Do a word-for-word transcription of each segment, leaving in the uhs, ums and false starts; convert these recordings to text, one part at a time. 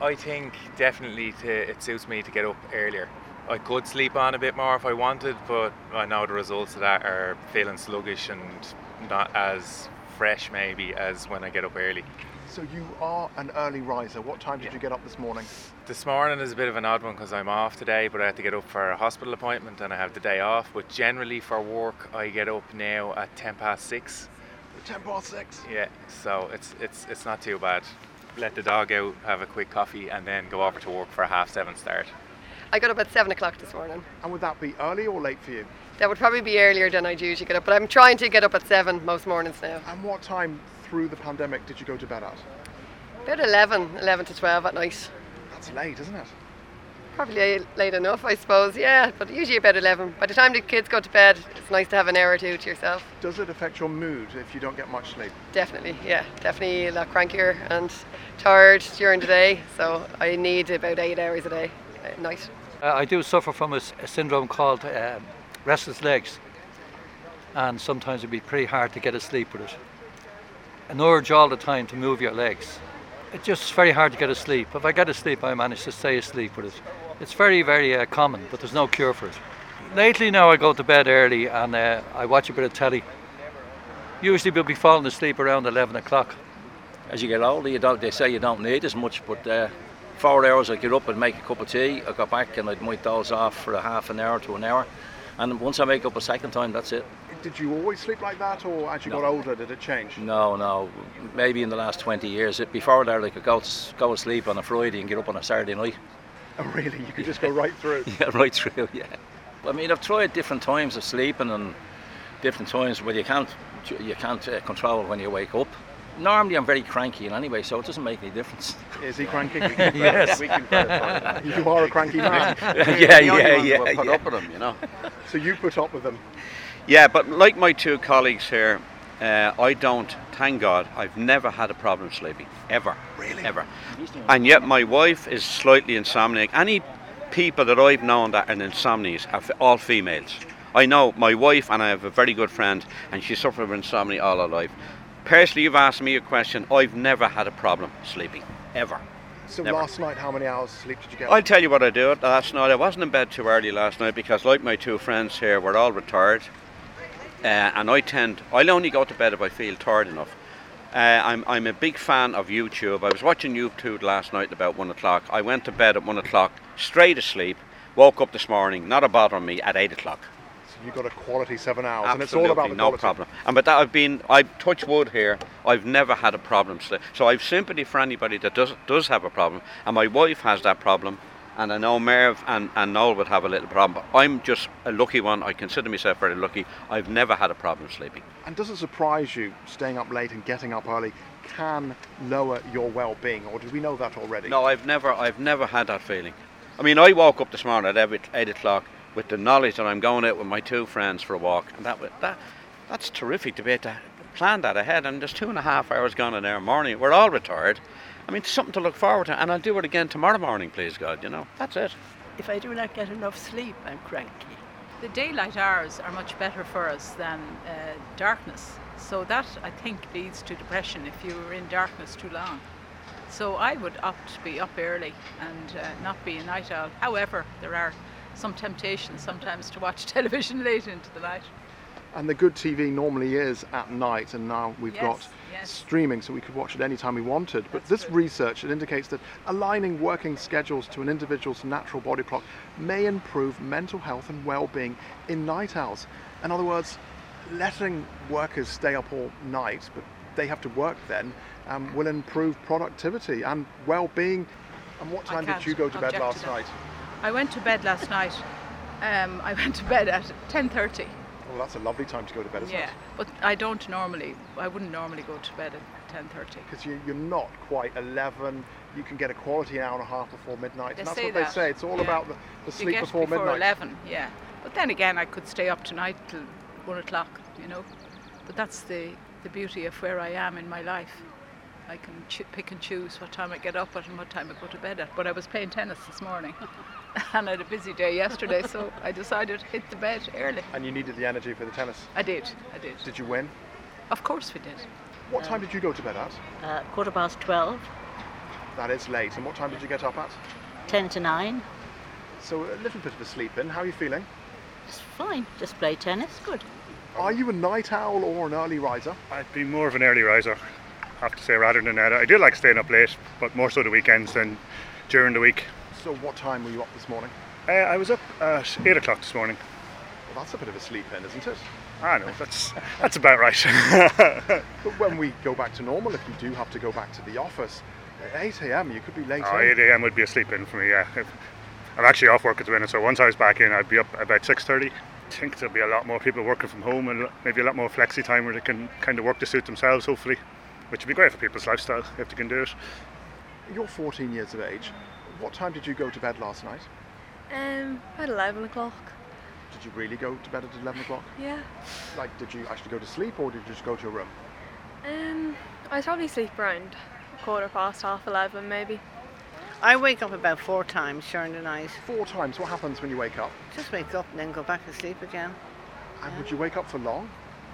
I think definitely to, it suits me to get up earlier. I could sleep on a bit more if I wanted, but I know the results of that are feeling sluggish and not as fresh maybe as when I get up early. So you are an early riser. What time did Yeah. you get up this morning? This morning is a bit of an odd one because I'm off today, but I had to get up for a hospital appointment and I have the day off. But generally for work, I get up now at ten past six. ten past six. Yeah, so it's it's it's not too bad. Let the dog out, have a quick coffee, and then go over to work for a half seven start. I got up at seven o'clock this morning. And would that be early or late for you? That would probably be earlier than I'd usually get up, but I'm trying to get up at seven most mornings now. And what time through the pandemic did you go to bed at? About eleven, eleven to twelve at night. That's late, isn't it? Probably late enough, I suppose, yeah, but usually about eleven. By the time the kids go to bed, it's nice to have an hour or two to yourself. Does it affect your mood if you don't get much sleep? Definitely, yeah, definitely a lot crankier and tired during the day, so I need about eight hours a day at night. Uh, I do suffer from a, s- a syndrome called uh, restless legs, and sometimes it'd be pretty hard to get asleep with it. An urge all the time to move your legs. It's just very hard to get asleep. If I get asleep, I manage to stay asleep with it. It's very, very uh, common, but there's no cure for it. Lately now I go to bed early and uh, I watch a bit of telly. Usually we'll be falling asleep around eleven o'clock. As you get older, you don't, they say you don't need as much, but uh, four hours I'd get up and make a cup of tea, I'd go back and I'd might doze off for a half an hour to an hour, and once I make up a second time, that's it. Did you always sleep like that, or as you No. got older, did it change? No, no, maybe in the last twenty years. It, before that, I could go, to, go to sleep on a Friday and get up on a Saturday night. Oh, really? You could just go right through? Yeah, right through, yeah. I mean, I've tried different times of sleeping and different times where you can't, you can't uh, control when you wake up. Normally I'm very cranky in anyway, so it doesn't make any difference. Is he cranky? Yes. We can verify that. You are a cranky man. yeah, The only yeah, ones yeah, will put yeah. up with them, you know. So you put up with them. Yeah, but like my two colleagues here, uh, I don't, thank God, I've never had a problem sleeping, ever, Really? ever. And yet my wife is slightly insomniac. Any people that I've known that are insomniacs are f- all females. I know my wife, and I have a very good friend, and she suffered from insomnia all her life. Personally, you've asked me a question, I've never had a problem sleeping, ever. So Never. last night, how many hours sleep did you get? I'll tell you what I did last night. I wasn't in bed too early last night because, like my two friends here, we're all retired. Uh, and I tend, I'll only go to bed if I feel tired enough. Uh, I'm, I'm a big fan of YouTube. I was watching YouTube last night at about one o'clock. I went to bed at one o'clock, straight asleep, woke up this morning, not a bother on me, at eight o'clock. So you got a quality seven hours, Absolutely, and it's all about the no quality. problem. And but that I've been, I touch wood here. I've never had a problem sleep. So I've sympathy for anybody that does does have a problem. And my wife has that problem, and I know Merv and, and Noel would have a little problem. But I'm just a lucky one. I consider myself very lucky. I've never had a problem sleeping. And does it surprise you staying up late and getting up early can lower your well-being, or did we know that already? No, I've never, I've never had that feeling. I mean, I woke up this morning at eight, eight o'clock with the knowledge that I'm going out with my two friends for a walk, and that wa- that that's terrific to be able to plan that ahead. And there's two and a half hours gone in our morning. We're all retired. I mean, it's something to look forward to, and I'll do it again tomorrow morning, please God. You know, that's it. If I do not get enough sleep, I'm cranky. The daylight hours are much better for us than uh, darkness. So that, I think, leads to depression if you were in darkness too long. So I would opt to be up early and uh, not be a night owl. However, there are some temptations sometimes to watch television late into the night. And the good T V normally is at night, and now we've Yes, got yes. streaming, so we could watch it any time we wanted. But That's this good. research, it indicates that aligning working schedules to an individual's natural body clock may improve mental health and well-being in night owls. In other words, letting workers stay up all night, but they have to work then, um, will improve productivity and well-being. And what I time did can't you go to bed object to last that. night? I went to bed last night. Um, I went to bed at ten thirty. Well, that's a lovely time to go to bed, isn't Yeah, it? but I don't normally, I wouldn't normally go to bed at ten thirty. Because you, you're not quite eleven, you can get a quality hour and a half before midnight. They and that's say what that. they say, it's all Yeah. about the, the You sleep get before, before midnight. eleven, yeah. But then again, I could stay up tonight till one o'clock, you know. But that's the, the beauty of where I am in my life. I can ch- pick and choose what time I get up at and what time I go to bed at. But I was playing tennis this morning and I had a busy day yesterday, so I decided to hit the bed early. And you needed the energy for the tennis. I did, I did. Did you win? Of course we did. What time did you go to bed at? Uh, quarter past twelve. That is late. And what time did you get up at? ten to nine. So a little bit of a sleep in. How are you feeling? It's fine. Just play tennis. Good. Are you a night owl or an early riser? I'd be more of an early riser, I have to say, rather than that. I do like staying up late, but more so the weekends than during the week. So what time were you up this morning? Uh, I was up at eight o'clock this morning. Well, that's a bit of a sleep in, isn't it? I know, that's that's about right. But when we go back to normal, if you do have to go back to the office, at eight a.m. you could be late Oh, in. eight a.m. would be a sleep in for me, yeah. If, I'm actually off work at the minute, so once I was back in, I'd be up about six thirty. I think there'll be a lot more people working from home and maybe a lot more flexi time where they can kind of work to suit themselves, hopefully, which would be great for people's lifestyle if they can do it. You're fourteen years of age. What time did you go to bed last night? Um, at eleven o'clock. Did you really go to bed at eleven o'clock? Yeah. Like, did you actually go to sleep or did you just go to your room? Um, I probably sleep around quarter past, half eleven, maybe. I wake up about four times during the night. Four times. What happens when you wake up? Just wake up and then go back to sleep again. And would you wake up for long?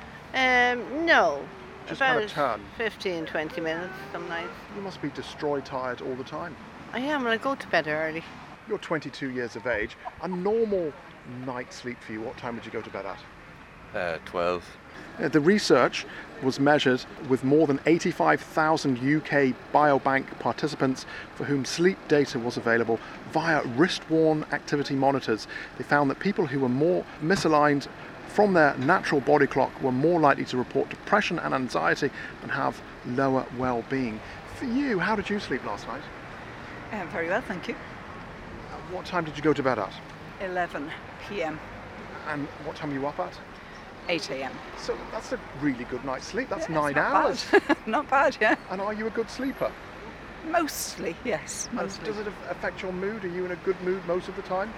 Um, no. Just about kind of turn. fifteen, twenty minutes some nights. You must be destroyed tired all the time. I am, and I go to bed early. You're twenty-two years of age. A normal night's sleep for you, what time would you go to bed at? Uh, twelve. Uh, the research was measured with more than eighty-five thousand U K biobank participants for whom sleep data was available via wrist-worn activity monitors. They found that people who were more misaligned from their natural body clock were more likely to report depression and anxiety and have lower well-being. For you, how did you sleep last night? Uh, very well, thank you. Uh, what time did you go to bed at? eleven p.m. And what time are you up at? eight a.m. So that's a really good night's sleep. That's Yeah, nine it's not hours. bad. Not bad, yeah. And are you a good sleeper? Mostly, yes. And Mostly. does it af- affect your mood? Are you in a good mood most of the time?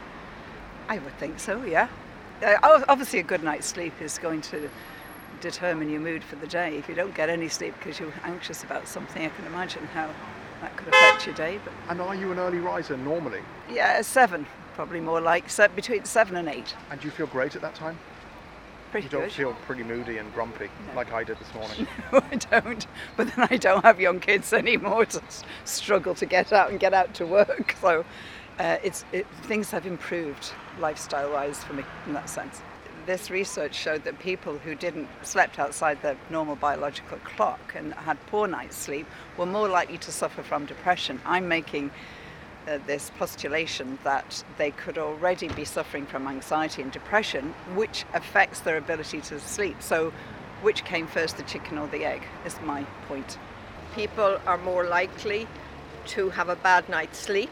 I would think so, yeah. Uh, ob- obviously, a good night's sleep is going to determine your mood for the day. If you don't get any sleep because you're anxious about something, I can imagine how that could affect your day. But And are you an early riser normally? yeah, seven, probably more like se- between seven and eight. And do you feel great at that time? Pretty You don't good. feel pretty moody and grumpy No. like I did this morning. No, I don't. But then I don't have young kids anymore to s- struggle to get out and get out to work. So uh, it's it, things have improved lifestyle-wise for me in that sense. This research showed that people who didn't slept outside their normal biological clock and had poor night's sleep were more likely to suffer from depression. I'm making uh, this postulation that they could already be suffering from anxiety and depression, which affects their ability to sleep. So which came first, the chicken or the egg, is my point. People are more likely to have a bad night's sleep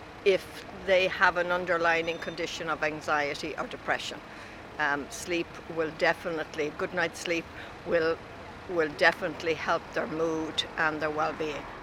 if they have an underlying condition of anxiety or depression. Um, sleep will definitely, good night's sleep will will definitely help their mood and their well-being.